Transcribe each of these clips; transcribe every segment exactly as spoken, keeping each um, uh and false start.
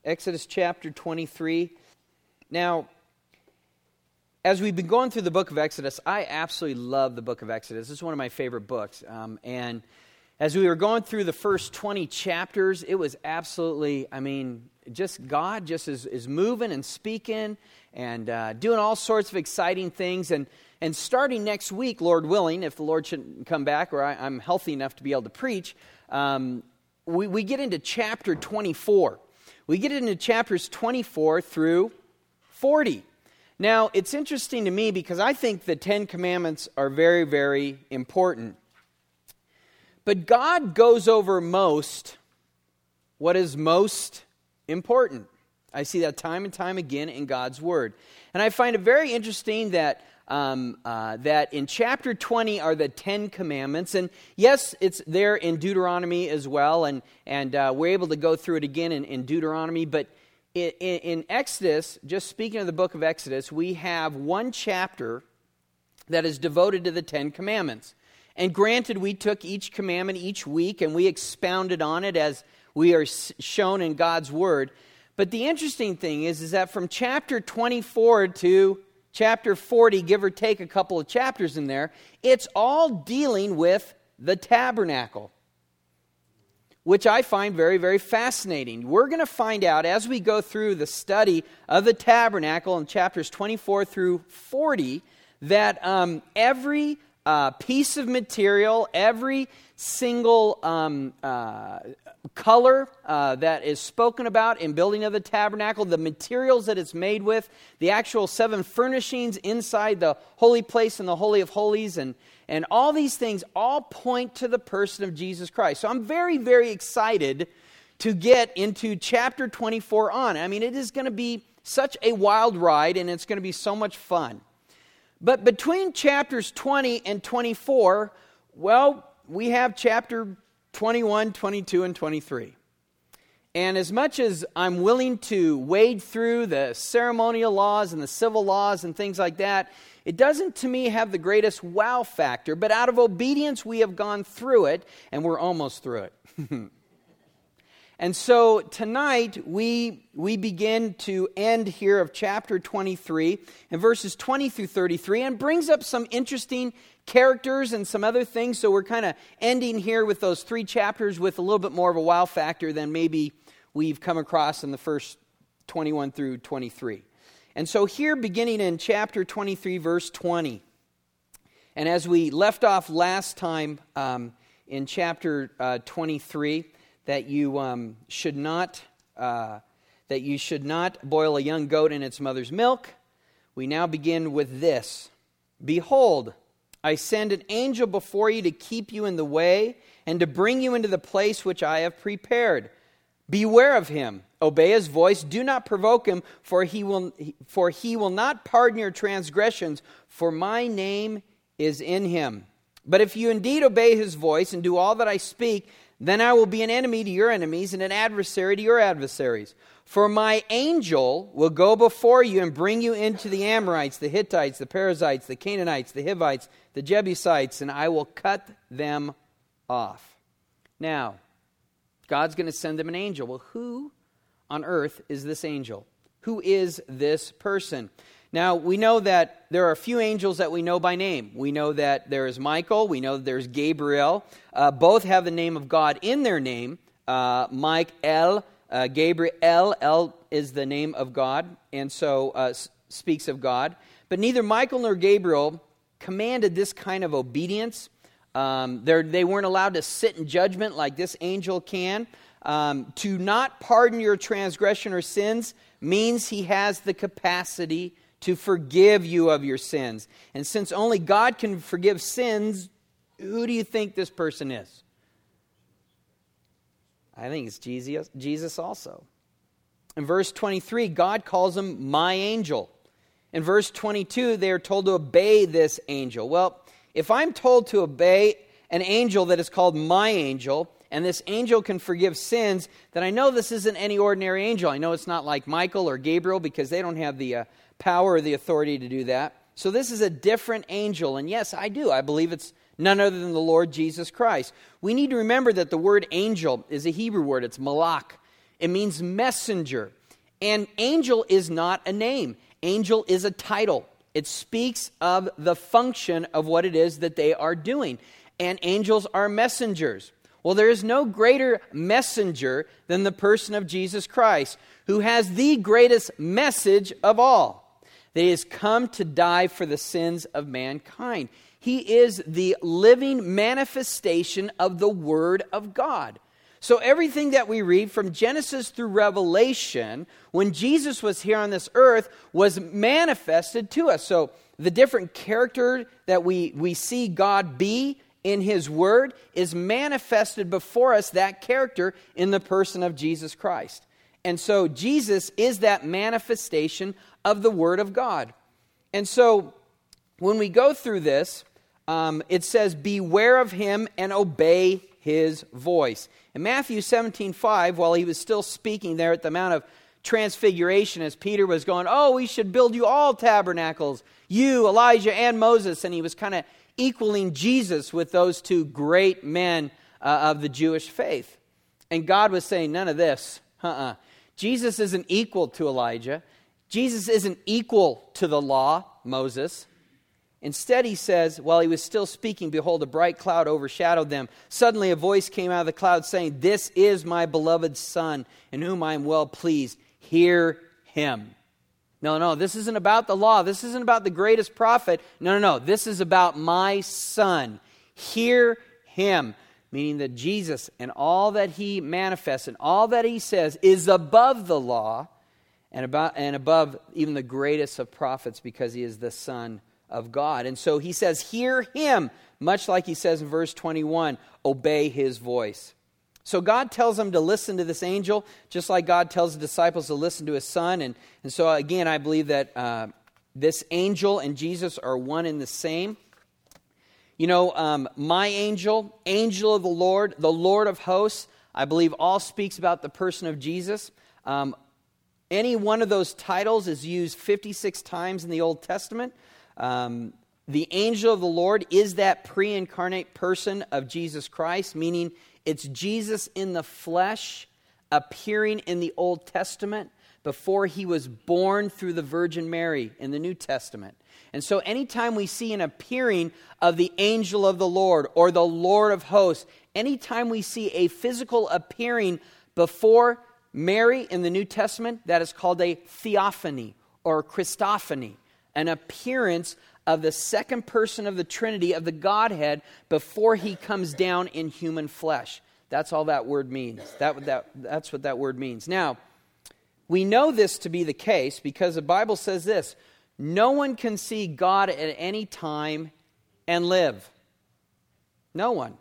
Exodus chapter twenty-three. Now, as we've been going through the book of Exodus, I absolutely love the book of Exodus. This is one of my favorite books. Um, and as we were going through the first twenty chapters, it was absolutely, I mean, just God just is, is moving and speaking and uh, doing all sorts of exciting things. And, and starting next week, Lord willing, if the Lord shouldn't come back or I, I'm healthy enough to be able to preach, um, we, we get into chapter twenty-four. We get into chapters twenty-four through forty. Now, it's interesting to me because I think the Ten Commandments are very, very important. But God goes over most what is most important. I see that time and time again in God's Word. And I find it very interesting that um, uh, that in chapter twenty are the Ten Commandments. And yes, it's there in Deuteronomy as well. And, and uh, we're able to go through it again in, in Deuteronomy. But in, in, in Exodus, just speaking of the book of Exodus, we have one chapter that is devoted to the Ten Commandments. And granted, we took each commandment each week and we expounded on it as we are shown in God's Word. But the interesting thing is, is that from chapter twenty-four to chapter forty, give or take a couple of chapters in there, it's all dealing with the tabernacle, which I find very, very fascinating. We're going to find out as we go through the study of the tabernacle in chapters twenty-four through forty that um, every uh, piece of material, every single um, uh, color uh, that is spoken about in building of the tabernacle, the materials that it's made with, the actual seven furnishings inside the holy place and the Holy of Holies, and, and all these things all point to the person of Jesus Christ. So I'm very, very excited to get into chapter twenty-four on. I mean, it is going to be such a wild ride, and it's going to be so much fun. But between chapters twenty and twenty-four, well, we have chapter twenty-one, twenty-two, and twenty-three. And as much as I'm willing to wade through the ceremonial laws and the civil laws and things like that, it doesn't, to me, have the greatest wow factor. But out of obedience, we have gone through it, and we're almost through it. And so tonight, we we begin to end here of chapter twenty-three, and verses twenty through thirty-three, and brings up some interesting characters and some other things. So we're kind of ending here with those three chapters with a little bit more of a wow factor than maybe we've come across in the first twenty-one through twenty-three. And so here, beginning in chapter twenty-three, verse twenty, and as we left off last time um, in chapter uh, twenty-three, that you um, should not uh, that you should not boil a young goat in its mother's milk. We now begin with this: Behold, I send an angel before you to keep you in the way and to bring you into the place which I have prepared. Beware of him. Obey his voice. Do not provoke him, for he will for he will not pardon your transgressions, for my name is in him. But if you indeed obey his voice and do all that I speak, then I will be an enemy to your enemies and an adversary to your adversaries. For my angel will go before you and bring you into the Amorites, the Hittites, the Perizzites, the Canaanites, the Hivites, the Jebusites, and I will cut them off. Now, God's going to send them an angel. Well, who on earth is this angel? Who is this person? Now, we know that there are a few angels that we know by name. We know that there is Michael. We know that there's Gabriel. Uh, both have the name of God in their name. Uh, Mike, El, uh, Gabriel, El is the name of God, and so uh, s- speaks of God. But neither Michael nor Gabriel commanded this kind of obedience. Um, they weren't allowed to sit in judgment like this angel can. Um, to not pardon your transgression or sins means he has the capacity to forgive you of your sins. And since only God can forgive sins, who do you think this person is? I think it's Jesus, Jesus also. In verse twenty-three, God calls him my angel. In verse twenty-two, they are told to obey this angel. Well, if I'm told to obey an angel that is called my angel, and this angel can forgive sins, then I know this isn't any ordinary angel. I know it's not like Michael or Gabriel because they don't have the uh, power or the authority to do that. So this is a different angel. And yes, I do. I believe it's none other than the Lord Jesus Christ. We need to remember that the word angel is a Hebrew word. It's malach. It means messenger. And angel is not a name. Angel is a title. It speaks of the function of what it is that they are doing. And angels are messengers. Well, there is no greater messenger than the person of Jesus Christ, who has the greatest message of all. That he has come to die for the sins of mankind. He is the living manifestation of the Word of God. So everything that we read from Genesis through Revelation, when Jesus was here on this earth, was manifested to us. So the different character that we, we see God be in His Word is manifested before us, that character, in the person of Jesus Christ. And so Jesus is that manifestation of the Word of God. And so when we go through this, um, it says, beware of him and obey his voice. In Matthew seventeen five, while he was still speaking there at the Mount of Transfiguration, as Peter was going, oh, we should build you all tabernacles, you, Elijah, and Moses. And he was kind of equaling Jesus with those two great men uh, of the Jewish faith. And God was saying, none of this. Uh-uh. Jesus isn't equal to Elijah. Jesus isn't equal to the law, Moses. Instead, he says, while he was still speaking, behold, a bright cloud overshadowed them. Suddenly a voice came out of the cloud saying, this is my beloved Son, in whom I am well pleased. Hear him. No, no, this isn't about the law. This isn't about the greatest prophet. No, no, no. This is about my Son. Hear him. Meaning that Jesus and all that he manifests and all that he says is above the law and about and above even the greatest of prophets, because he is the Son of God. And so he says, hear him, much like he says in verse twenty-one, obey his voice. So God tells them to listen to this angel, just like God tells the disciples to listen to his Son. And, and so again, I believe that uh, this angel and Jesus are one and the same. You know, um, my angel, angel of the Lord, the Lord of hosts, I believe all speaks about the person of Jesus. Um, any one of those titles is used fifty-six times in the Old Testament. Um, the angel of the Lord is that pre-incarnate person of Jesus Christ, meaning it's Jesus in the flesh appearing in the Old Testament before he was born through the Virgin Mary in the New Testament. And so anytime we see an appearing of the angel of the Lord or the Lord of hosts, anytime we see a physical appearing before Mary in the New Testament, that is called a theophany or Christophany, an appearance of the second person of the Trinity, of the Godhead, before he comes down in human flesh. That's all that word means. That, that, that's what that word means. Now, we know this to be the case because the Bible says this: no one can see God at any time and live. No one.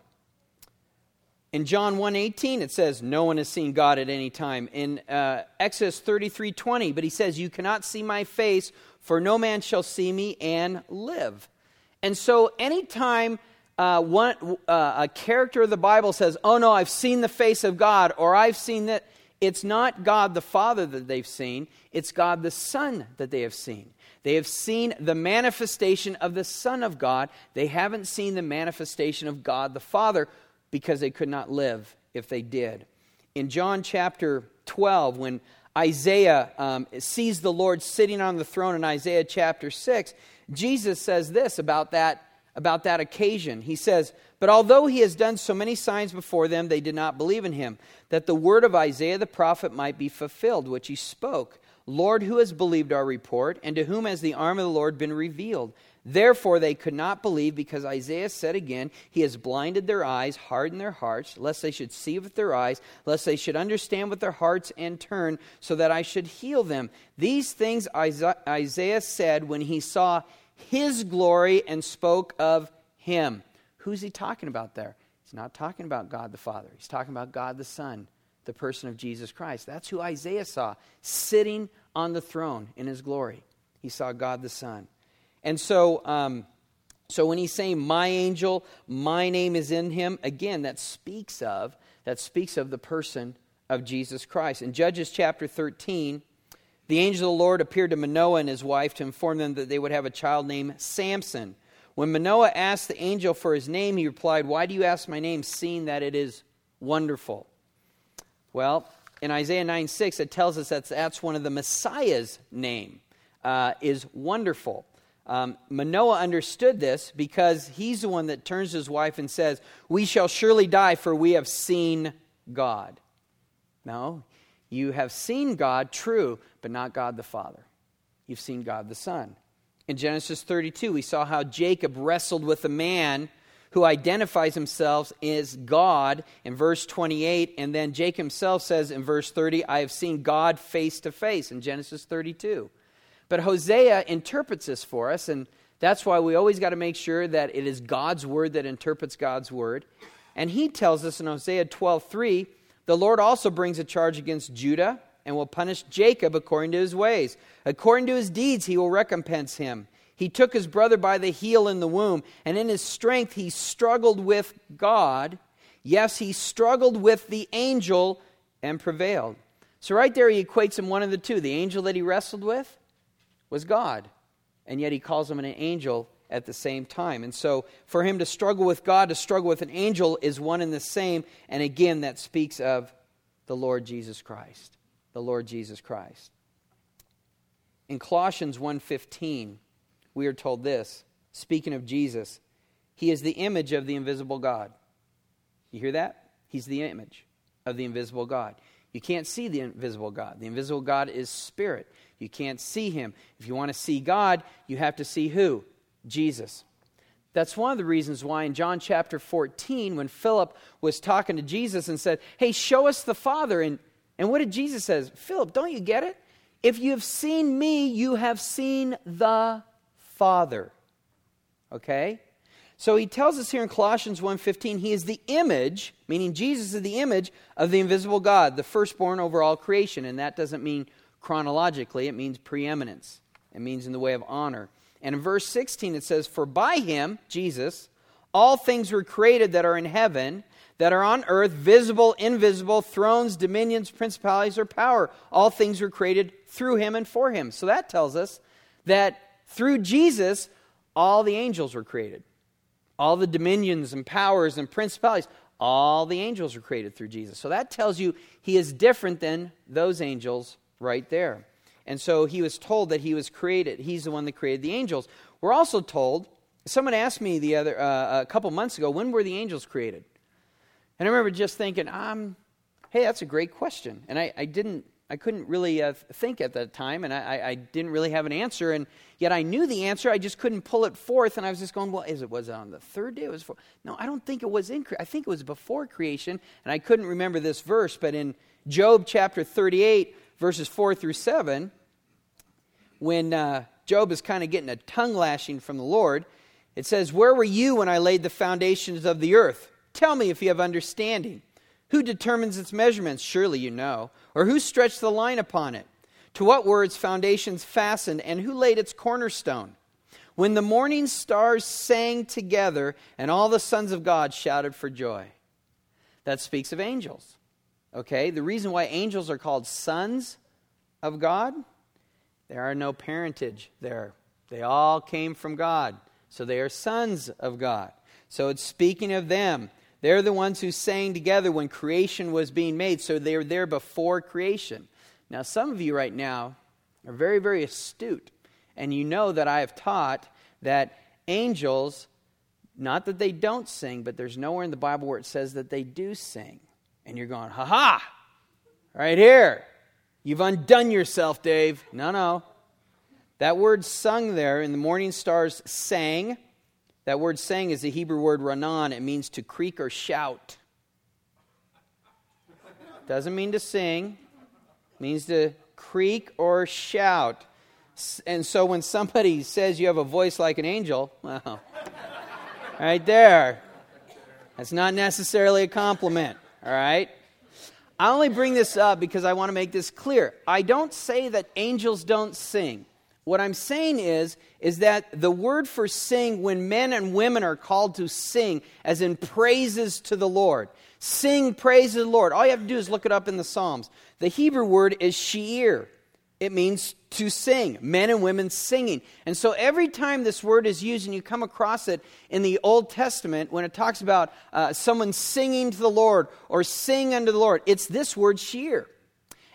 In John one eighteen, it says, no one has seen God at any time. In uh, Exodus thirty-three twenty, but he says, you cannot see my face, for no man shall see me and live. And so anytime uh, one, uh, a character of the Bible says, oh no, I've seen the face of God, or I've seen that, it's not God the Father that they've seen, it's God the Son that they have seen. They have seen the manifestation of the Son of God. They haven't seen the manifestation of God the Father, because they could not live if they did. In John chapter twelve, when Isaiah um, sees the Lord sitting on the throne in Isaiah chapter six, Jesus says this about that, about that occasion. He says, but although he has done so many signs before them, they did not believe in him, that the word of Isaiah the prophet might be fulfilled, which he spoke. Lord, who has believed our report, and to whom has the arm of the Lord been revealed? Therefore they could not believe, because Isaiah said again, he has blinded their eyes, hardened their hearts, lest they should see with their eyes, lest they should understand with their hearts and turn, so that I should heal them. These things Isaiah said when he saw his glory and spoke of him. Who's he talking about there? He's not talking about God the Father. He's talking about God the Son, the person of Jesus Christ. That's who Isaiah saw, sitting on the throne in his glory. He saw God the Son. And so, um, so when he's saying, my angel, my name is in him, again, that speaks of, that speaks of the person of Jesus Christ. In Judges chapter thirteen, the angel of the Lord appeared to Manoah and his wife to inform them that they would have a child named Samson. When Manoah asked the angel for his name, he replied, why do you ask my name, seeing that it is wonderful? Well, in Isaiah nine six, it tells us that that's one of the Messiah's name, uh, is Wonderful. Um, Manoah understood this because he's the one that turns to his wife and says, "We shall surely die, for we have seen God." No, you have seen God, true, but not God the Father. You've seen God the Son. In Genesis thirty-two, we saw how Jacob wrestled with a man who identifies himself as God in verse twenty-eight, and then Jacob himself says in verse thirty, "I have seen God face to face," in Genesis thirty-two. But Hosea interprets this for us, and that's why we always got to make sure that it is God's word that interprets God's word. And he tells us in Hosea twelve three, "The Lord also brings a charge against Judah and will punish Jacob according to his ways. According to his deeds he will recompense him. He took his brother by the heel in the womb, and in his strength he struggled with God. Yes, he struggled with the angel and prevailed." So right there he equates him one of the two. The angel that he wrestled with was God, and yet he calls him an angel at the same time. And so for him to struggle with God, to struggle with an angel is one and the same, and again that speaks of the Lord Jesus Christ. The Lord Jesus Christ. In Colossians one fifteen, we are told this, speaking of Jesus, "He is the image of the invisible God." You hear that? He's the image of the invisible God. You can't see the invisible God. The invisible God is spirit. You can't see him. If you want to see God, you have to see who? Jesus. That's one of the reasons why in John chapter fourteen, when Philip was talking to Jesus and said, "Hey, show us the Father." And, and what did Jesus say? "Philip, don't you get it? If you have seen me, you have seen the Father." Okay? So he tells us here in Colossians one fifteen, he is the image, meaning Jesus is the image of the invisible God, the firstborn over all creation. And that doesn't mean chronologically, it means preeminence. It means in the way of honor. And in verse sixteen it says, "For by him," Jesus, "all things were created that are in heaven, that are on earth, visible, invisible, thrones, dominions, principalities, or power. All things were created through him and for him." So that tells us that through Jesus, all the angels were created. All the dominions and powers and principalities, all the angels were created through Jesus. So that tells you he is different than those angels right there. And so he was told that he was created. He's the one that created the angels. We're also told, someone asked me the other uh, a couple months ago, when were the angels created? And I remember just thinking, um, hey, that's a great question. And I, I didn't, I couldn't really uh, think at that time, and I, I didn't really have an answer. And yet I knew the answer. I just couldn't pull it forth. And I was just going, well, is it was it on the third day? It was for, no, I don't think it was in. I think it was before creation. And I couldn't remember this verse, but in Job chapter thirty-eight, verses four through seven, when uh, Job is kind of getting a tongue lashing from the Lord, it says, "Where were you when I laid the foundations of the earth? Tell me if you have understanding. Who determines its measurements? Surely you know. Or who stretched the line upon it? To what were its foundations fastened, and who laid its cornerstone? When the morning stars sang together, and all the sons of God shouted for joy." That speaks of angels. Okay, the reason why angels are called sons of God, there are no parentage there. They all came from God. So they are sons of God. So it's speaking of them. They're the ones who sang together when creation was being made. So they were there before creation. Now, some of you right now are very, very astute. And you know that I have taught that angels, not that they don't sing, but there's nowhere in the Bible where it says that they do sing. And you're going, ha-ha, right here. You've undone yourself, Dave. No, no. That word sung there in the morning stars sang. That word sang is the Hebrew word ranan. It means to creak or shout. Doesn't mean to sing. It means to creak or shout. And so when somebody says you have a voice like an angel, well, right there, that's not necessarily a compliment, all right? I only bring this up because I want to make this clear. I don't say that angels don't sing. What I'm saying is, is that the word for sing, when men and women are called to sing, as in praises to the Lord, sing praise to the Lord. All you have to do is look it up in the Psalms. The Hebrew word is she'ir. It means to sing, men and women singing. And so every time this word is used, and you come across it in the Old Testament, when it talks about uh, someone singing to the Lord or sing unto the Lord, it's this word she'ir.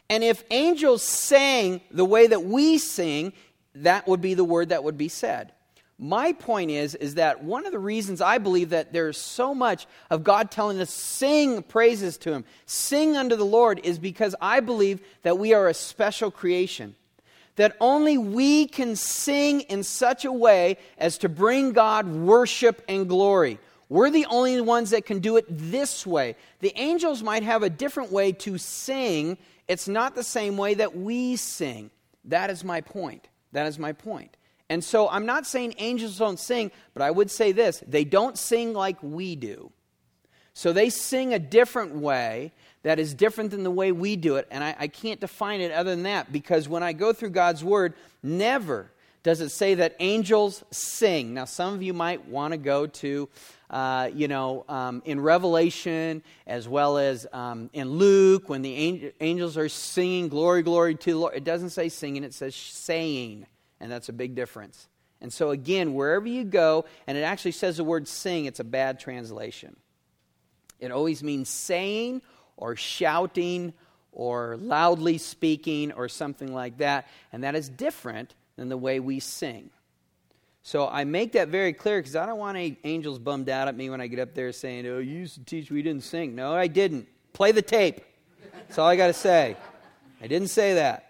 And if angels sang the way that we sing, that would be the word that would be said. My point is, is that one of the reasons I believe that there's so much of God telling us sing praises to Him, sing unto the Lord, is because I believe that we are a special creation. That only we can sing in such a way as to bring God worship and glory. We're the only ones that can do it this way. The angels might have a different way to sing. It's not the same way that we sing. That is my point. That is my point. And so I'm not saying angels don't sing, but I would say this. They don't sing like we do. So they sing a different way that is different than the way we do it. And I, I can't define it other than that, because when I go through God's Word, never does it say that angels sing. Now, some of you might want to go to, uh, you know, um, in Revelation, as well as um, in Luke, when the angel, angels are singing, glory, glory to the Lord. It doesn't say singing, it says saying. And that's a big difference. And so again, wherever you go, and it actually says the word sing, it's a bad translation. It always means saying or shouting or loudly speaking or something like that. And that is different than the way we sing. So I make that very clear because I don't want any angels bummed out at me when I get up there saying, oh, you used to teach we didn't sing. No, I didn't. Play the tape. That's all I got to say. I didn't say that.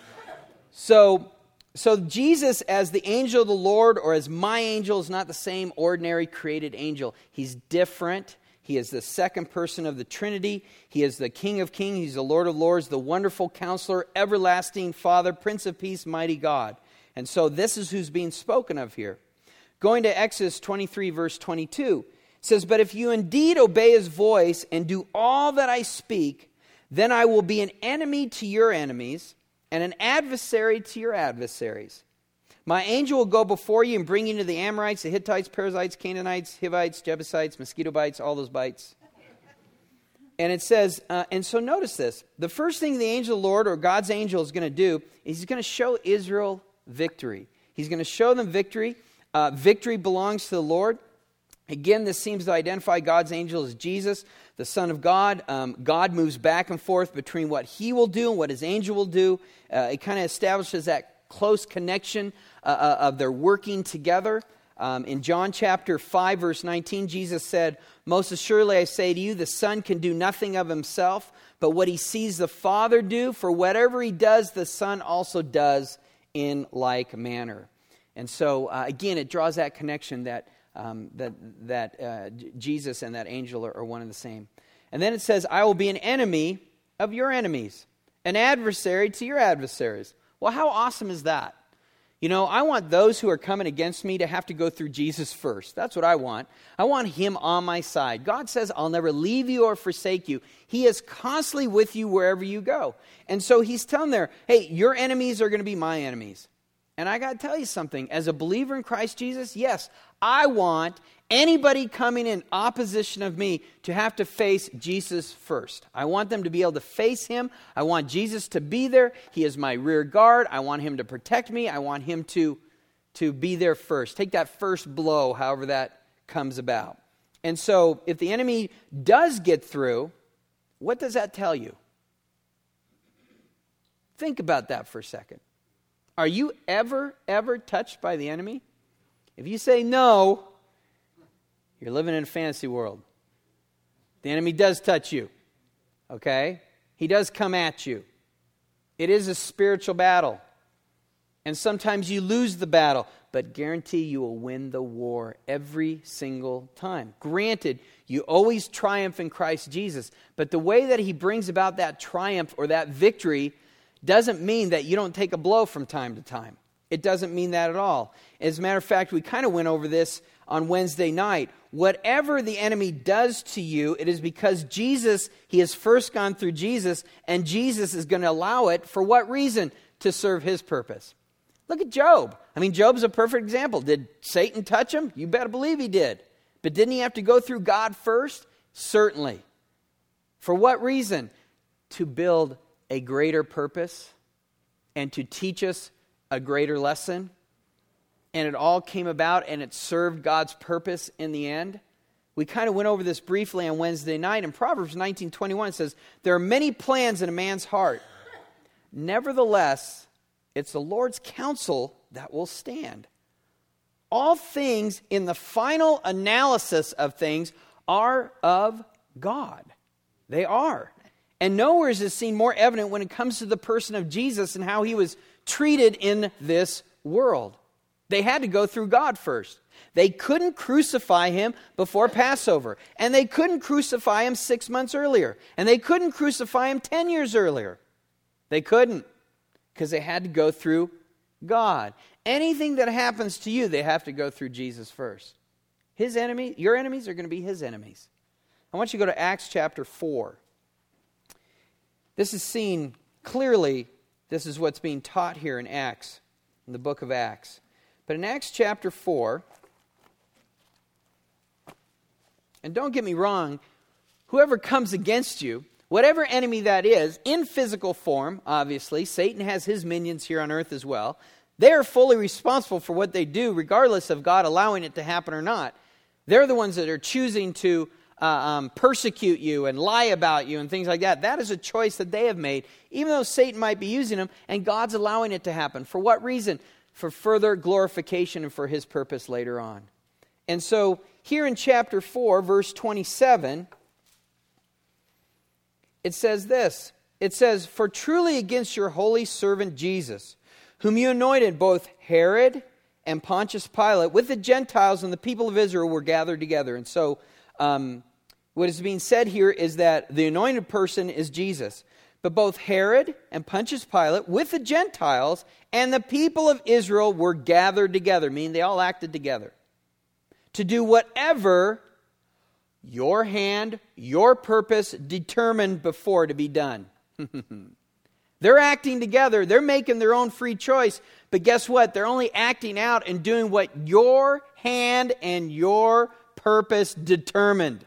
So... So Jesus as the angel of the Lord, or as my angel, is not the same ordinary created angel. He's different. He is the second person of the Trinity. He is the King of Kings. He's the Lord of Lords, the wonderful Counselor, everlasting Father, Prince of Peace, mighty God. And so this is who's being spoken of here. Going to Exodus twenty-three, verse twenty-two, it says, but if you indeed obey His voice and do all that I speak, then I will be an enemy to your enemies, and an adversary to your adversaries. My angel will go before you and bring you to the Amorites, the Hittites, Perizzites, Canaanites, Hivites, Jebusites, mosquito bites, all those bites. And it says, uh, and so notice this. The first thing the angel of the Lord, or God's angel, is going to do is He's going to show Israel victory. He's going to show them victory. Uh, victory belongs to the Lord. Again, this seems to identify God's angel as Jesus, the Son of God. Um, God moves back and forth between what He will do and what His angel will do. Uh, it kind of establishes that close connection uh, uh, of their working together. Um, in John chapter five, verse nineteen, Jesus said, most assuredly I say to you, the Son can do nothing of Himself, but what He sees the Father do, for whatever He does, the Son also does in like manner. And so, uh, again, it draws that connection that Um, that that uh, Jesus and that angel are, are one and the same. And then it says, I will be an enemy of your enemies, an adversary to your adversaries. Well, how awesome is that? You know, I want those who are coming against me to have to go through Jesus first. That's what I want. I want Him on my side. God says, I'll never leave you or forsake you. He is constantly with you wherever you go. And so He's telling there, hey, your enemies are going to be my enemies. And I got to tell you something. As a believer in Christ Jesus, yes, I want anybody coming in opposition of me to have to face Jesus first. I want them to be able to face Him. I want Jesus to be there. He is my rear guard. I want Him to protect me. I want Him to, to be there first. Take that first blow, however that comes about. And so if the enemy does get through, what does that tell you? Think about that for a second. Are you ever, ever touched by the enemy? If you say no, you're living in a fantasy world. The enemy does touch you, okay? He does come at you. It is a spiritual battle. And sometimes you lose the battle, but guarantee you will win the war every single time. Granted, you always triumph in Christ Jesus, but the way that He brings about that triumph or that victory doesn't mean that you don't take a blow from time to time. It doesn't mean that at all. As a matter of fact, we kind of went over this on Wednesday night. Whatever the enemy does to you, it is because Jesus, he has first gone through Jesus, and Jesus is going to allow it for what reason? To serve his purpose. Look at Job. I mean, Job's a perfect example. Did Satan touch him? You better believe he did. But didn't he have to go through God first? Certainly. For what reason? To build a greater purpose and to teach us a greater lesson. And it all came about and it served God's purpose in the end. We kind of went over this briefly on Wednesday night. In Proverbs nineteen twenty-one, it says, there are many plans in a man's heart, Nevertheless, it's the Lord's counsel that will stand. All things in the final analysis of things are of God. They are. And nowhere is this seen more evident when it comes to the person of Jesus and how he was treated in this world. They had to go through God first. They couldn't crucify him before Passover. And they couldn't crucify him six months earlier. And they couldn't crucify him ten years earlier. They couldn't, because they had to go through God. Anything that happens to you, they have to go through Jesus first. His enemy, your enemies are going to be his enemies. I want you to go to Acts chapter four. This is seen clearly, this is what's being taught here in Acts, in the book of Acts. But in Acts chapter four, and don't get me wrong, whoever comes against you, whatever enemy that is, in physical form, obviously, Satan has his minions here on earth as well. They are fully responsible for what they do, regardless of God allowing it to happen or not. They're the ones that are choosing to uh, um, persecute you and lie about you and things like that. That is a choice that they have made, even though Satan might be using them, and God's allowing it to happen. For what reason? For further glorification and for his purpose later on. And so, here in chapter four, verse twenty-seven, it says this. It says, "For truly against your holy servant Jesus, whom you anointed, both Herod and Pontius Pilate, with the Gentiles and the people of Israel were gathered together." And so, um, what is being said here is that the anointed person is Jesus. But both Herod and Pontius Pilate, with the Gentiles and the people of Israel, were gathered together, meaning they all acted together, to do whatever your hand, your purpose determined before to be done. They're acting together. They're making their own free choice. But guess what? They're only acting out and doing what your hand and your purpose determined.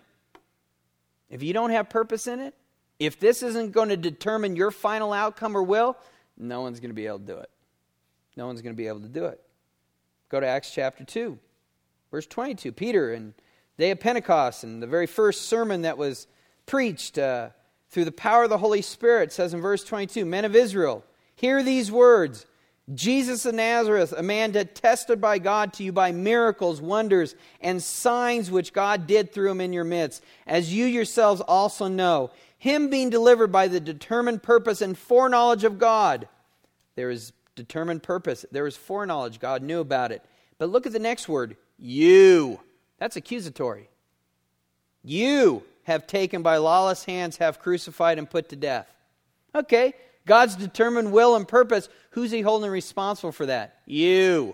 If you don't have purpose in it, if this isn't going to determine your final outcome or will, no one's going to be able to do it. No one's going to be able to do it. Go to Acts chapter two, verse twenty-two. Peter and day of Pentecost, and the very first sermon that was preached uh, through the power of the Holy Spirit, says in verse twenty-two, "Men of Israel, hear these words. Jesus of Nazareth, a man attested by God to you by miracles, wonders, and signs which God did through him in your midst, as you yourselves also know. Him being delivered by the determined purpose and foreknowledge of God." There is determined purpose. There is foreknowledge. God knew about it. But look at the next word. You. That's accusatory. You have taken by lawless hands, have crucified and put to death. Okay. God's determined will and purpose. Who's he holding responsible for that? You.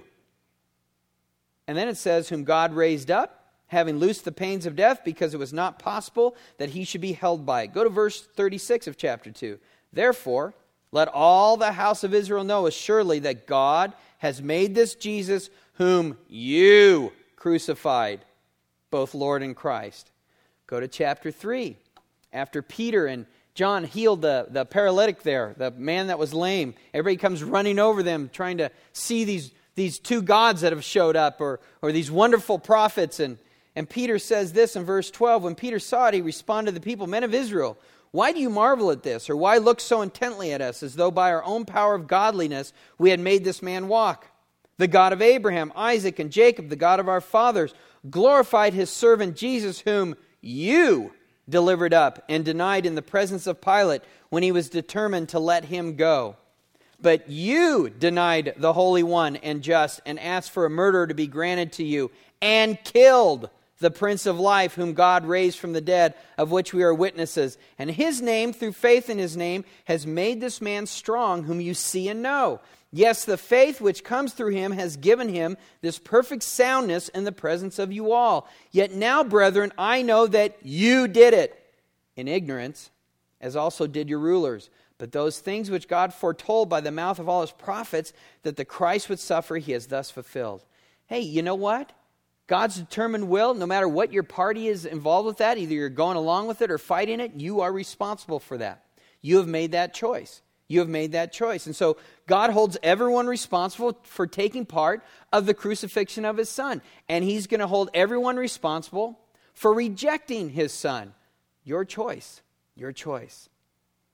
And then it says, "Whom God raised up, having loosed the pains of death, because it was not possible that he should be held by it." Go to verse thirty-six of chapter two. "Therefore, let all the house of Israel know assuredly that God has made this Jesus, whom you crucified, both Lord and Christ." Go to chapter three. After Peter and John healed the, the paralytic there, the man that was lame, everybody comes running over them, trying to see these, these two gods that have showed up, or, or these wonderful prophets. And And Peter says this in verse twelve. "When Peter saw it, he responded to the people, 'Men of Israel, why do you marvel at this? Or why look so intently at us, as though by our own power of godliness we had made this man walk? The God of Abraham, Isaac, and Jacob, the God of our fathers, glorified his servant Jesus, whom you delivered up and denied in the presence of Pilate when he was determined to let him go. But you denied the Holy One and just, and asked for a murderer to be granted to you, and killed the Prince of Life, whom God raised from the dead, of which we are witnesses. And his name, through faith in his name, has made this man strong, whom you see and know. Yes, the faith which comes through him has given him this perfect soundness in the presence of you all. Yet now, brethren, I know that you did it in ignorance, as also did your rulers. But those things which God foretold by the mouth of all his prophets, that the Christ would suffer, he has thus fulfilled." Hey, you know what? God's determined will, no matter what your party is involved with that, either you're going along with it or fighting it, you are responsible for that. You have made that choice. You have made that choice. And so God holds everyone responsible for taking part of the crucifixion of his son. And he's going to hold everyone responsible for rejecting his son. Your choice. Your choice.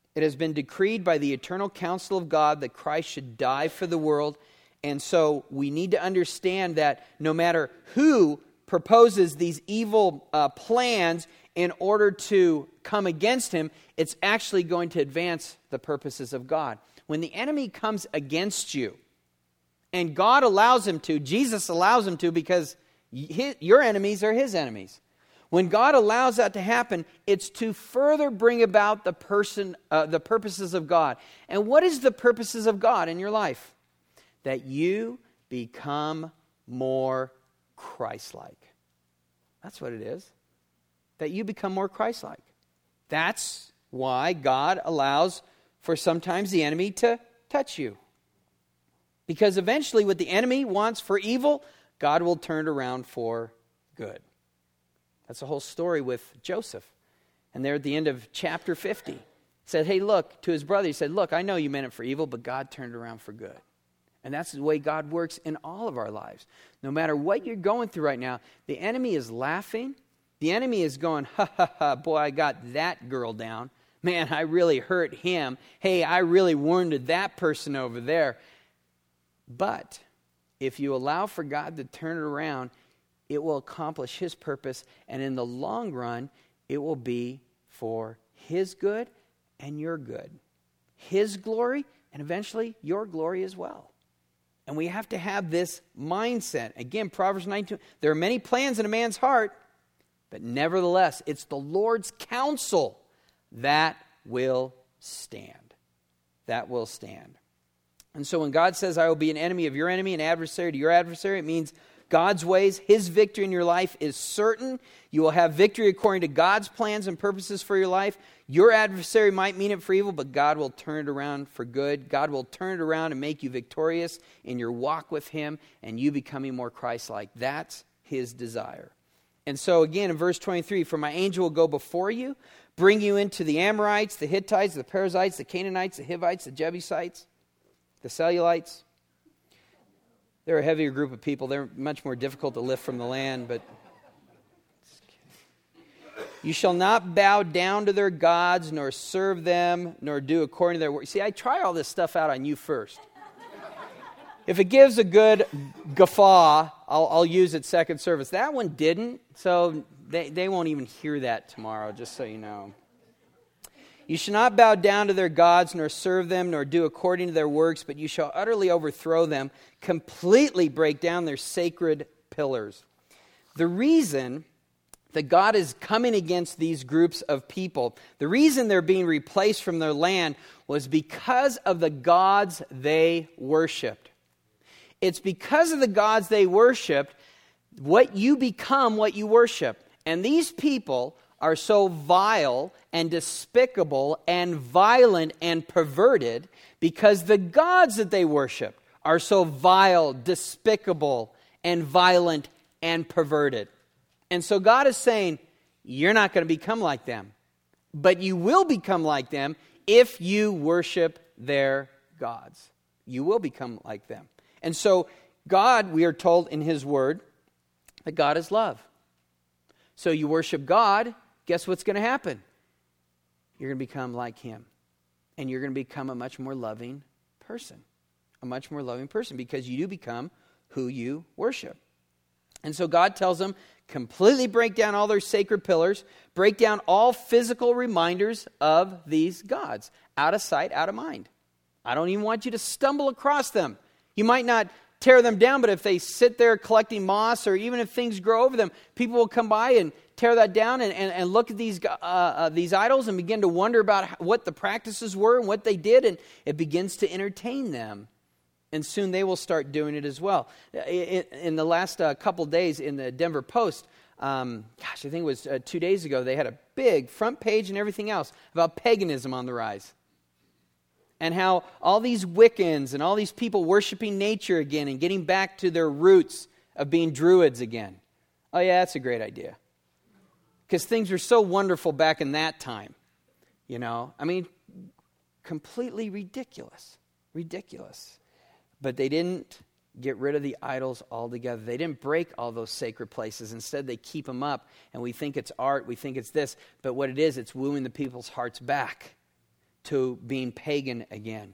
It has been decreed by the eternal counsel of God that Christ should die for the world. And so we need to understand that no matter who proposes these evil uh, plans in order to come against him, it's actually going to advance the purposes of God. When the enemy comes against you, and God allows him to, Jesus allows him to, because his, your enemies are his enemies. When God allows that to happen, it's to further bring about the person, uh, the purposes of God. And what is the purposes of God in your life? That you become more Christ-like. That's what it is. That you become more Christ-like. That's why God allows for sometimes the enemy to touch you. Because eventually what the enemy wants for evil, God will turn it around for good. That's the whole story with Joseph. And there at the end of chapter fifty, he said, hey, look, to his brother, he said, look, I know you meant it for evil, but God turned it around for good. And that's the way God works in all of our lives. No matter what you're going through right now, the enemy is laughing. The enemy is going, ha, ha, ha, boy, I got that girl down. Man, I really hurt him. Hey, I really wounded that person over there. But if you allow for God to turn it around, it will accomplish his purpose. And in the long run, it will be for his good and your good. His glory and eventually your glory as well. And we have to have this mindset. Again, Proverbs nineteen, there are many plans in a man's heart, but nevertheless, it's the Lord's counsel that will stand. That will stand. And so when God says, I will be an enemy of your enemy, an adversary to your adversary, it means God's ways, his victory in your life is certain. You will have victory according to God's plans and purposes for your life. Your adversary might mean it for evil, but God will turn it around for good. God will turn it around and make you victorious in your walk with him and you becoming more Christ-like. That's his desire. And so again in verse twenty-three, for my angel will go before you, bring you into the Amorites, the Hittites, the Perizzites, the Canaanites, the Hivites, the Jebusites, the Cellulites. They're a heavier group of people. They're much more difficult to lift from the land, but you shall not bow down to their gods, nor serve them, nor do according to their words. See, I try all this stuff out on you first. If it gives a good guffaw, I'll, I'll use it second service. That one didn't, so they, they won't even hear that tomorrow, just so you know. You shall not bow down to their gods, nor serve them, nor do according to their works, but you shall utterly overthrow them, completely break down their sacred pillars. The reason that God is coming against these groups of people, the reason they're being replaced from their land was because of the gods they worshipped. It's because of the gods they worshipped, what you become, what you worship. And these people are so vile and despicable and violent and perverted because the gods that they worship are so vile, despicable, and violent and perverted. And so God is saying, you're not going to become like them, but you will become like them if you worship their gods. You will become like them. And so God, we are told in his word, that God is love. So you worship God, guess what's going to happen? You're going to become like him. And you're going to become a much more loving person. A much more loving person because you do become who you worship. And so God tells them, completely break down all their sacred pillars, break down all physical reminders of these gods. Out of sight, out of mind. I don't even want you to stumble across them. You might not tear them down, but if they sit there collecting moss or even if things grow over them, people will come by and tear that down and, and, and look at these uh, uh, these idols and begin to wonder about how, what the practices were and what they did, and it begins to entertain them. And soon they will start doing it as well. In, in the last uh, couple days in the Denver Post, um, gosh, I think it was uh, two days ago, they had a big front page and everything else about paganism on the rise. And how all these Wiccans and all these people worshiping nature again and getting back to their roots of being Druids again. Oh yeah, that's a great idea. Because things were so wonderful back in that time. You know, I mean, completely ridiculous. Ridiculous. But they didn't get rid of the idols altogether. They didn't break all those sacred places. Instead, they keep them up. And we think it's art. We think it's this. But what it is, it's wooing the people's hearts back. to being pagan again.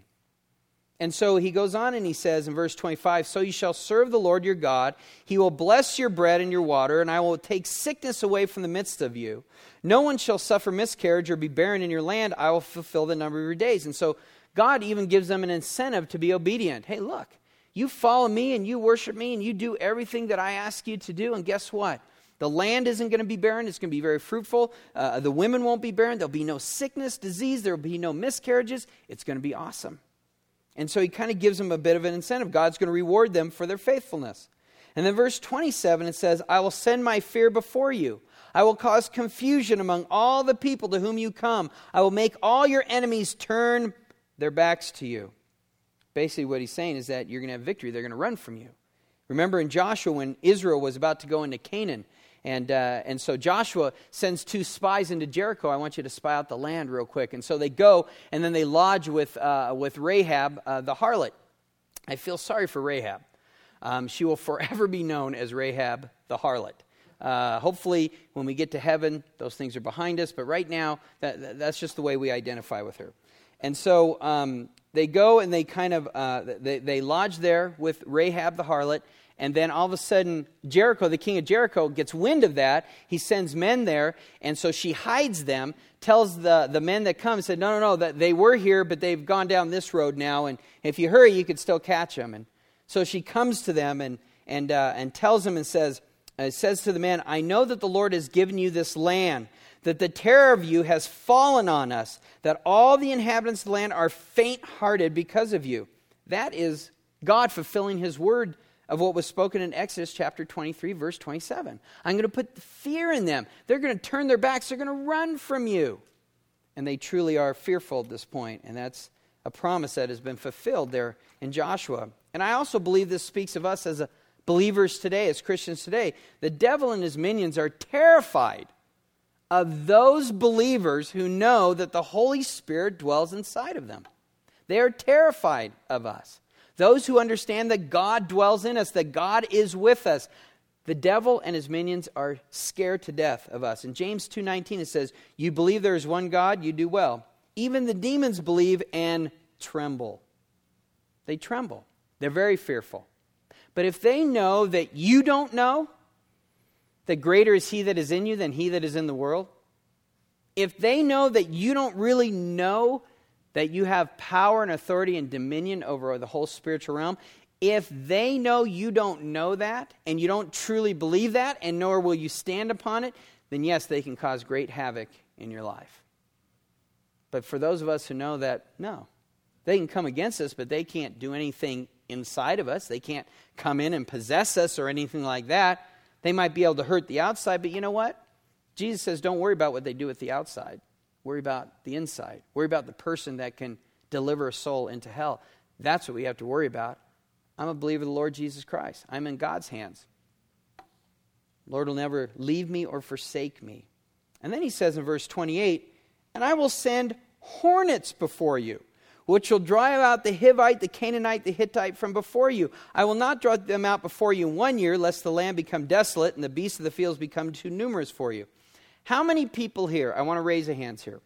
And so he goes on and he says in verse twenty-five, so you shall serve the Lord your God. He will bless your bread and your water, and I will take sickness away from the midst of you. No one shall suffer miscarriage or be barren in your land. I will fulfill the number of your days. And so God even gives them an incentive to be obedient. Hey, look, you follow me and you worship me and you do everything that I ask you to do. And guess what? The land isn't going to be barren. It's going to be very fruitful. Uh, the women won't be barren. There'll be no sickness, disease. There'll be no miscarriages. It's going to be awesome. And so he kind of gives them a bit of an incentive. God's going to reward them for their faithfulness. And then verse twenty-seven, it says, I will send my fear before you. I will cause confusion among all the people to whom you come. I will make all your enemies turn their backs to you. Basically what he's saying is that you're going to have victory. They're going to run from you. Remember in Joshua when Israel was about to go into Canaan, And uh, and so Joshua sends two spies into Jericho. I want you to spy out the land real quick. And so they go, and then they lodge with uh, with Rahab, uh, the harlot. I feel sorry for Rahab. Um, she will forever be known as Rahab, the harlot. Uh, hopefully, when we get to heaven, those things are behind us. But right now, that, that's just the way we identify with her. And so um, they go and they kind of uh, they they lodge there with Rahab, the harlot. And then all of a sudden, Jericho, the king of Jericho, gets wind of that. He sends men there, and so she hides them, tells the, the men that come, said, no, no, no, that they were here, but they've gone down this road now, and if you hurry, you could still catch them. And so she comes to them and and uh, and tells them and says, uh, says to the men, I know that the Lord has given you this land, that the terror of you has fallen on us, that all the inhabitants of the land are faint-hearted because of you. That is God fulfilling his word of what was spoken in Exodus chapter twenty-three, verse twenty-seven. I'm going to put fear in them. They're going to turn their backs. They're going to run from you. And they truly are fearful at this point. And that's a promise that has been fulfilled there in Joshua. And I also believe this speaks of us as a believers today, as Christians today. The devil and his minions are terrified of those believers who know that the Holy Spirit dwells inside of them. They are terrified of us. Those who understand that God dwells in us, that God is with us. The devil and his minions are scared to death of us. In James two nineteen it says, you believe there is one God, you do well. Even the demons believe and tremble. They tremble. They're very fearful. But if they know that you don't know, that greater is he that is in you than he that is in the world, if they know that you don't really know that you have power and authority and dominion over the whole spiritual realm, if they know you don't know that, and you don't truly believe that, and nor will you stand upon it, then yes, they can cause great havoc in your life. But for those of us who know that, no, they can come against us, but they can't do anything inside of us. They can't come in and possess us or anything like that. They might be able to hurt the outside, but you know what? Jesus says, don't worry about what they do at the outside. Worry about the inside. Worry about the person that can deliver a soul into hell. That's what we have to worry about. I'm a believer of the Lord Jesus Christ. I'm in God's hands. The Lord will never leave me or forsake me. And then he says in verse twenty-eight, and I will send hornets before you, which will drive out the Hivite, the Canaanite, the Hittite from before you. I will not drive them out before you in one year, lest the land become desolate and the beasts of the fields become too numerous for you. How many people here, I want to raise a hands here.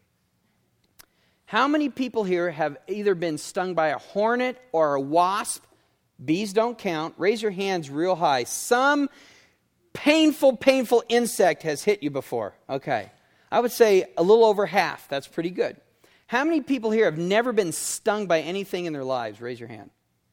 How many people here have either been stung by a hornet or a wasp? Bees don't count. Raise your hands real high. Some painful, painful insect has hit you before. Okay. I would say a little over half. That's pretty good. How many people here have never been stung by anything in their lives? Raise your hand.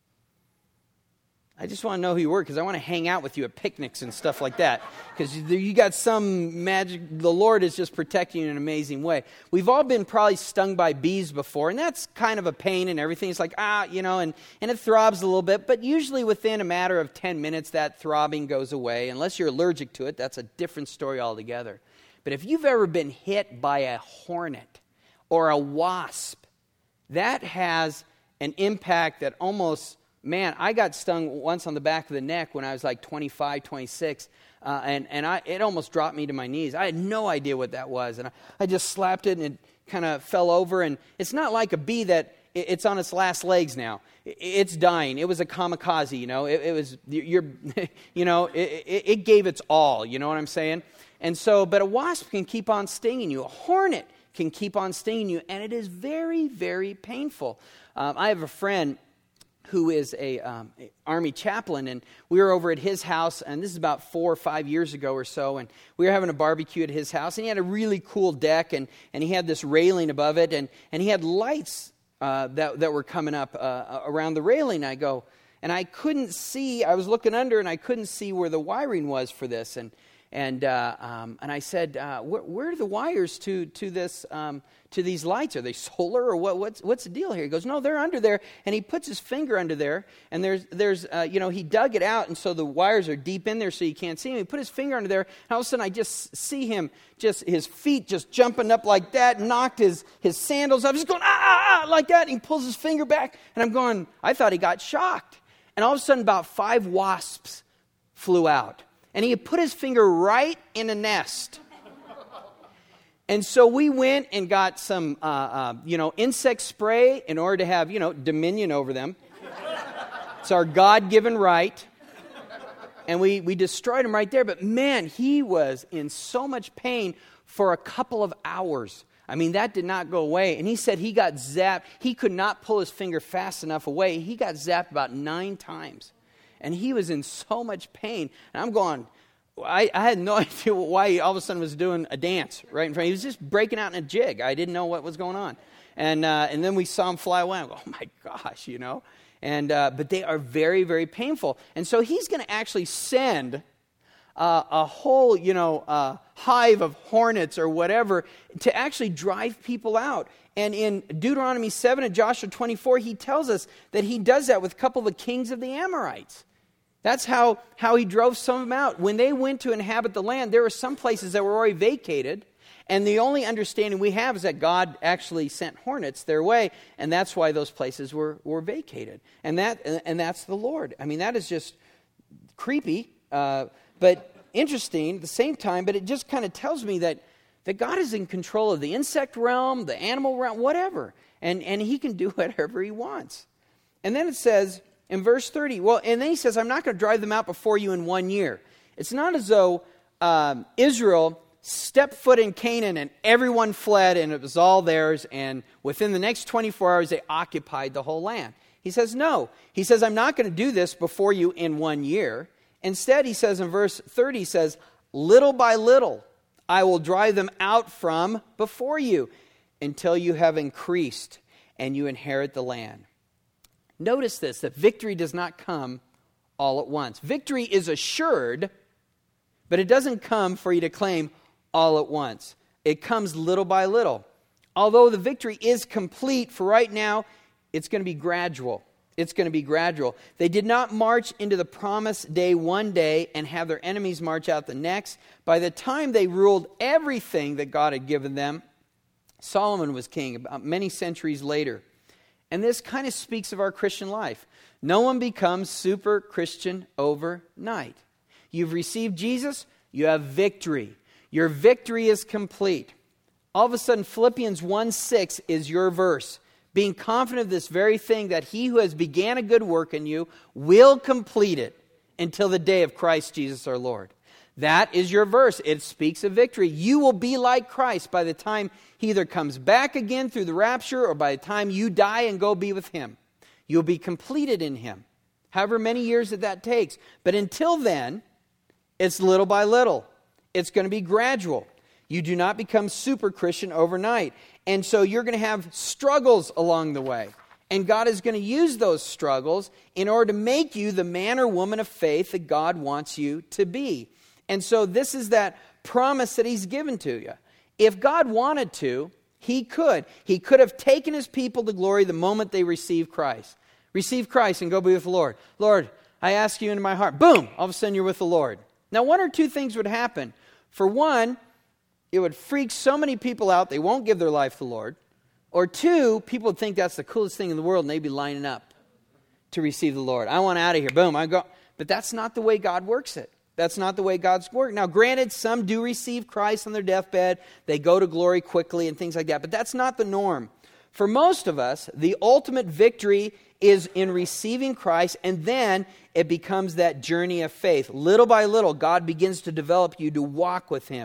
I just want to know who you were because I want to hang out with you at picnics and stuff like that. Because you got some magic, the Lord is just protecting you in an amazing way. We've all been probably stung by bees before, and that's kind of a pain and everything. It's like, ah, you know, and, and it throbs a little bit. But usually within a matter of ten minutes, that throbbing goes away. Unless you're allergic to it, that's a different story altogether. But if you've ever been hit by a hornet or a wasp, that has an impact that almost... Man, I got stung once on the back of the neck when I was like twenty-five, twenty-six, uh, and, and I, it almost dropped me to my knees. I had no idea what that was, and I, I just slapped it, and it kind of fell over, and it's not like a bee that it, it's on its last legs now. It, it's dying. It was a kamikaze, you know. It, it was, you're, you know, it, it, it gave its all, you know what I'm saying? And so, but a wasp can keep on stinging you. A hornet can keep on stinging you, and it is very, very painful. Um, I have a friend who is a, um, a Army chaplain, and we were over at his house, and this is about four or five years ago or so, and we were having a barbecue at his house, and he had a really cool deck, and, and he had this railing above it, and, and he had lights uh, that, that were coming up uh, around the railing. I go, and I couldn't see, I was looking under, and I couldn't see where the wiring was for this, and and uh, um, and I said, uh, where, where are the wires to to this um, to these lights? Are they solar or what? What's what's the deal here? He goes, no, they're under there, and he puts his finger under there, and there's there's uh, you know he dug it out, and so the wires are deep in there, so you can't see him. He put his finger under there, and all of a sudden I just see him, just his feet just jumping up like that, knocked his his sandals up, just going ah ah ah like that, and he pulls his finger back, and I'm going, I thought he got shocked, and all of a sudden about five wasps flew out. And he had put his finger right in a nest. And so we went and got some, uh, uh, you know, insect spray in order to have, you know, dominion over them. It's our God-given right. And we, we destroyed him right there. But man, he was in so much pain for a couple of hours. I mean, that did not go away. And he said he got zapped. He could not pull his finger fast enough away. He got zapped about nine times. And he was in so much pain. And I'm going, I, I had no idea why he all of a sudden was doing a dance right in front. He was just breaking out in a jig. I didn't know what was going on. And uh, and then we saw him fly away. I go, oh my gosh, you know. And uh, but they are very, very painful. And so he's going to actually send uh, a whole, you know, uh, hive of hornets or whatever to actually drive people out. And in Deuteronomy seven and Joshua twenty-four, he tells us that he does that with a couple of the kings of the Amorites. That's how, how he drove some of them out. When they went to inhabit the land, there were some places that were already vacated. And the only understanding we have is that God actually sent hornets their way. And that's why those places were, were vacated. And that and that's the Lord. I mean, that is just creepy, uh, but interesting at the same time. But it just kind of tells me that that God is in control of the insect realm, the animal realm, whatever. And, and he can do whatever he wants. And then it says in verse thirty, well, and then he says, I'm not going to drive them out before you in one year. It's not as though um, Israel stepped foot in Canaan and everyone fled and it was all theirs. And within the next twenty-four hours, they occupied the whole land. He says, no. He says, I'm not going to do this before you in one year. Instead, he says in verse thirty, he says, little by little, I will drive them out from before you until you have increased and you inherit the land. Notice this, that victory does not come all at once. Victory is assured, but it doesn't come for you to claim all at once. It comes little by little. Although the victory is complete, for right now, it's going to be gradual. It's going to be gradual. They did not march into the promised day one day and have their enemies march out the next. By the time they ruled everything that God had given them, Solomon was king about many centuries later. And this kind of speaks of our Christian life. No one becomes super Christian overnight. You've received Jesus, you have victory. Your victory is complete. All of a sudden, Philippians one six is your verse. Being confident of this very thing, that he who has began a good work in you will complete it until the day of Christ Jesus our Lord. That is your verse. It speaks of victory. You will be like Christ by the time he either comes back again through the rapture or by the time you die and go be with him. You'll be completed in him. However many years that that takes. But until then, it's little by little. It's going to be gradual. You do not become super Christian overnight. And so you're going to have struggles along the way. And God is going to use those struggles in order to make you the man or woman of faith that God wants you to be. And so this is that promise that he's given to you. If God wanted to, he could. He could have taken his people to glory the moment they receive Christ. Receive Christ and go be with the Lord. Lord, I ask you into my heart. Boom! All of a sudden you're with the Lord. Now one or two things would happen. For one, it would freak so many people out they won't give their life to the Lord. Or two, people would think that's the coolest thing in the world and they'd be lining up to receive the Lord. I want out of here. Boom, I go. But that's not the way God works it. That's not the way God's work. Now, granted, some do receive Christ on their deathbed. They go to glory quickly and things like that. But that's not the norm. For most of us, the ultimate victory is in receiving Christ, and then it becomes that journey of faith. Little by little, God begins to develop you to walk with him,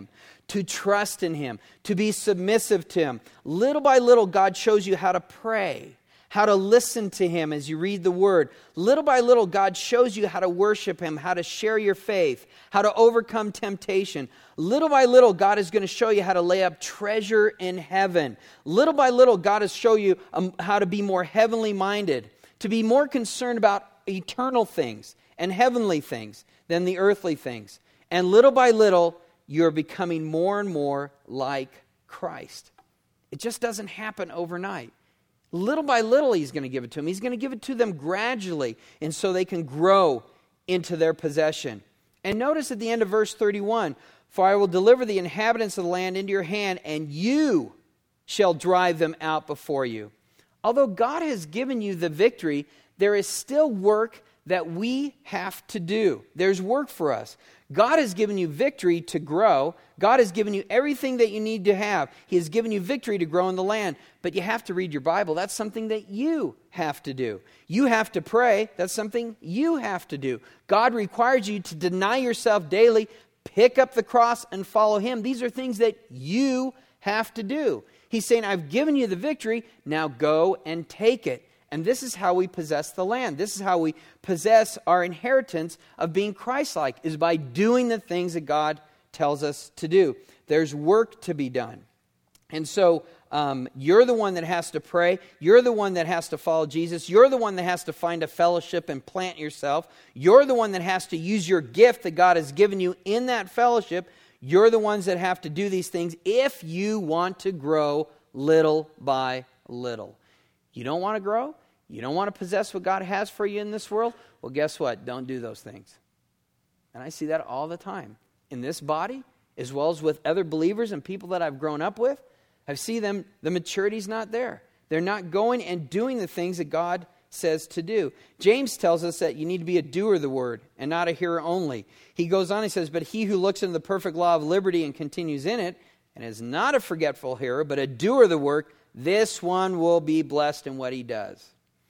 to trust in Him, to be submissive to Him. Little by little, God shows you how to pray, how to listen to Him as you read the Word. Little by little, God shows you how to worship Him, how to share your faith, how to overcome temptation. Little by little, God is going to show you how to lay up treasure in heaven. Little by little, God is show you um, how to be more heavenly minded, to be more concerned about eternal things and heavenly things than the earthly things. And little by little, you're becoming more and more like Christ. It just doesn't happen overnight. Little by little, He's going to give it to them. He's going to give it to them gradually, and so they can grow into their possession. And notice at the end of verse thirty-one, for I will deliver the inhabitants of the land into your hand, and you shall drive them out before you. Although God has given you the victory, there is still work that we have to do. There's work for us. God has given you victory to grow. God has given you everything that you need to have. He has given you victory to grow in the land. But you have to read your Bible. That's something that you have to do. You have to pray. That's something you have to do. God requires you to deny yourself daily, pick up the cross, and follow Him. These are things that you have to do. He's saying, I've given you the victory. Now go and take it. And this is how we possess the land. This is how we possess our inheritance of being Christ-like, is by doing the things that God tells us to do. There's work to be done. And so um, you're the one that has to pray. You're the one that has to follow Jesus. You're the one that has to find a fellowship and plant yourself. You're the one that has to use your gift that God has given you in that fellowship. You're the ones that have to do these things if you want to grow little by little. You don't want to grow? You don't want to possess what God has for you in this world? Well, guess what? Don't do those things. And I see that all the time. In this body, as well as with other believers and people that I've grown up with, I see them, the maturity's not there. They're not going and doing the things that God says to do. James tells us that you need to be a doer of the word and not a hearer only. He goes on, he says, but he who looks into the perfect law of liberty and continues in it, and is not a forgetful hearer, but a doer of the work, this one will be blessed in what he does.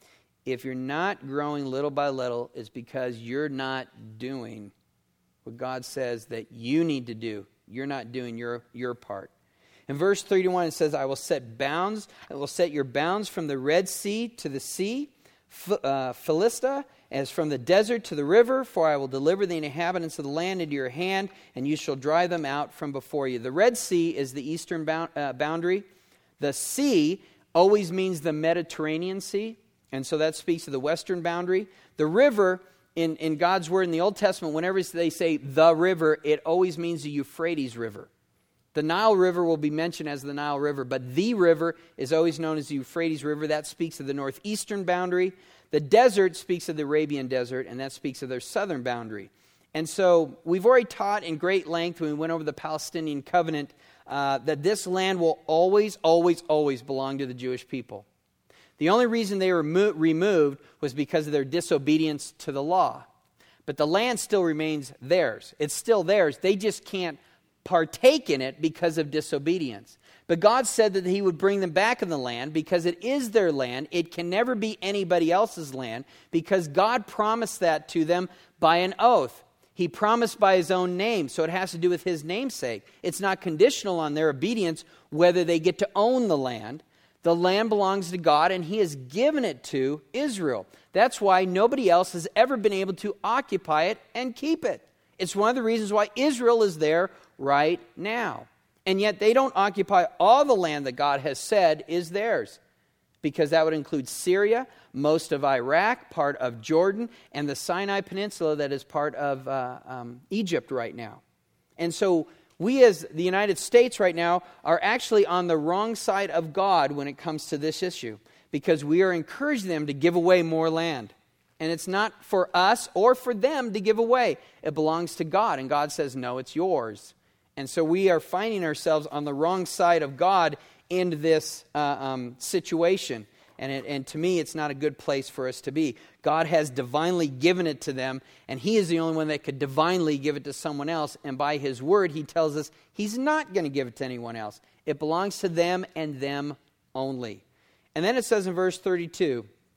If you're not growing little by little, it's because you're not doing what God says that you need to do. You're not doing your, your part. In verse thirty-one, it says, I will set bounds, I will set your bounds from the Red Sea to the sea, uh, Philistia, as from the desert to the river, for I will deliver the inhabitants of the land into your hand, and you shall drive them out from before you. The Red Sea is the eastern bound, uh, boundary. The sea always means the Mediterranean Sea. And so that speaks to the western boundary. The river, in, in God's word in the Old Testament, whenever they say the river, it always means the Euphrates River. The Nile River will be mentioned as the Nile River, but the river is always known as the Euphrates River. That speaks of the northeastern boundary. The desert speaks of the Arabian Desert, and that speaks of their southern boundary. And so we've already taught in great length when we went over the Palestinian covenant uh, that this land will always, always, always belong to the Jewish people. The only reason they were mo- removed was because of their disobedience to the law. But the land still remains theirs. It's still theirs. They just can't partake in it because of disobedience. But God said that He would bring them back in the land because it is their land. It can never be anybody else's land because God promised that to them by an oath. He promised by His own name, so it has to do with His namesake. It's not conditional on their obedience whether they get to own the land. The land belongs to God, and He has given it to Israel. That's why nobody else has ever been able to occupy it and keep it. It's one of the reasons why Israel is there right now. And yet they don't occupy all the land that God has said is theirs, because that would include Syria, most of Iraq, part of Jordan, and the Sinai Peninsula that is part of uh, um, Egypt right now. And so we as the United States right now are actually on the wrong side of God when it comes to this issue, because we are encouraging them to give away more land. And it's not for us or for them to give away. It belongs to God, and God says, no, it's yours. And so we are finding ourselves on the wrong side of God in this uh, um, situation. And, it, and to me, it's not a good place for us to be. God has divinely given it to them, and He is the only one that could divinely give it to someone else. And by His word, He tells us He's not going to give it to anyone else. It belongs to them and them only. And then it says in verse thirty-two,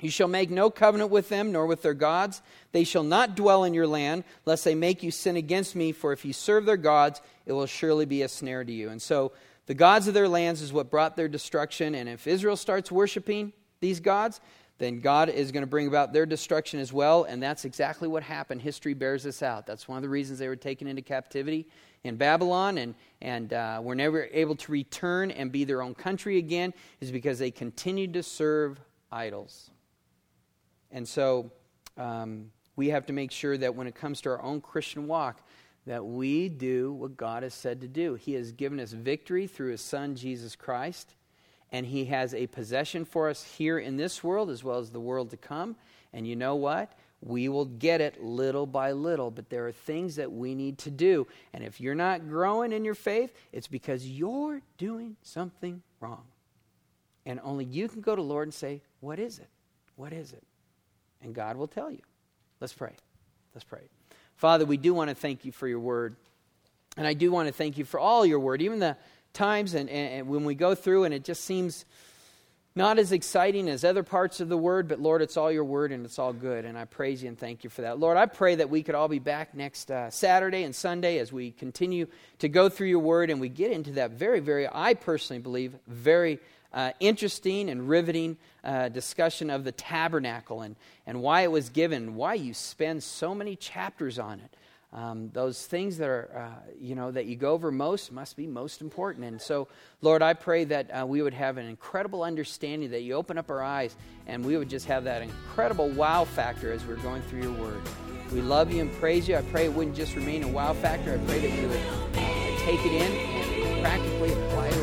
You shall make no covenant with them, nor with their gods. They shall not dwell in your land, lest they make you sin against me. For if you serve their gods, it will surely be a snare to you. And so the gods of their lands is what brought their destruction. And if Israel starts worshiping these gods, then God is going to bring about their destruction as well. And that's exactly what happened. History bears this out. That's one of the reasons they were taken into captivity in Babylon and, and uh, were never able to return and be their own country again, is because they continued to serve idols. And so um, we have to make sure that when it comes to our own Christian walk, that we do what God has said to do. He has given us victory through His Son, Jesus Christ, and He has a possession for us here in this world as well as the world to come. And you know what? We will get it little by little, but there are things that we need to do. And if you're not growing in your faith, it's because you're doing something wrong. And only you can go to the Lord and say, what is it? What is it? And God will tell you. Let's pray. Let's pray. Father, we do want to thank you for your word. And I do want to thank you for all your word, even the times and, and, and when we go through and it just seems not as exciting as other parts of the word, but Lord, it's all your word and it's all good. And I praise you and thank you for that. Lord, I pray that we could all be back next uh, Saturday and Sunday as we continue to go through your word and we get into that very, very, I personally believe, very Uh, interesting and riveting uh, discussion of the tabernacle and, and why it was given, why you spend so many chapters on it. Um, those things that are, uh, you know, that you go over most must be most important. And so, Lord, I pray that uh, we would have an incredible understanding, that you open up our eyes, and we would just have that incredible wow factor as we're going through your word. We love you and praise you. I pray it wouldn't just remain a wow factor. I pray that we would uh, take it in and practically apply it